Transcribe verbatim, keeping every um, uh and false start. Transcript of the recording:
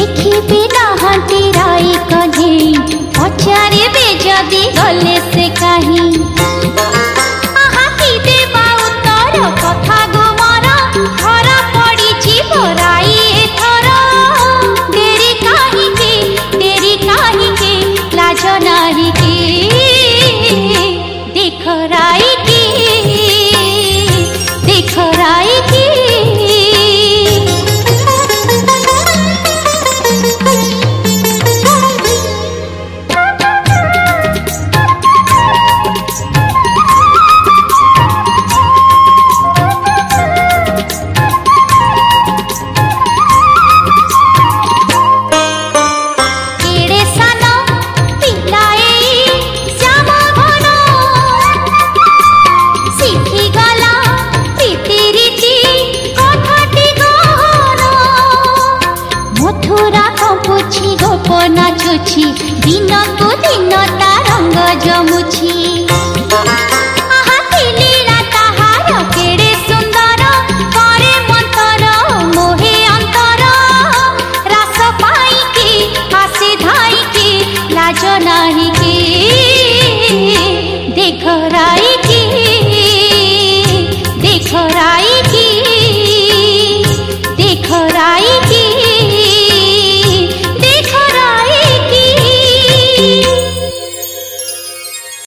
देखिबे नाहांती राई कन्हे पचारिबे जदि गले से काहीं आहा कि देबा उत्तर कथा गो मोर धरा पड़िछि बराई एथर देरी काहीं के देरी काहीं के लाज नाही के देख राई की देख राई की नाचुछि दिन को दिन ता रंग जमुछि आहा लीला ताहार केड़े सुंदर करे मंतर मोहे अंतर रास पाई के हासी धाई के लाज नाही